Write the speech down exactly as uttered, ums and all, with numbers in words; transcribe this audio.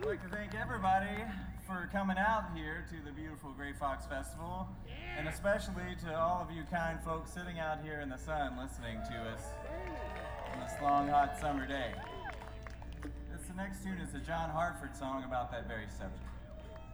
like to thank everybody for coming out here to the beautiful Gray Fox Festival, and especially to all of you kind folks sitting out here in the sun listening to us on this long, hot summer day. This the next tune is a John Hartford song about that very subject.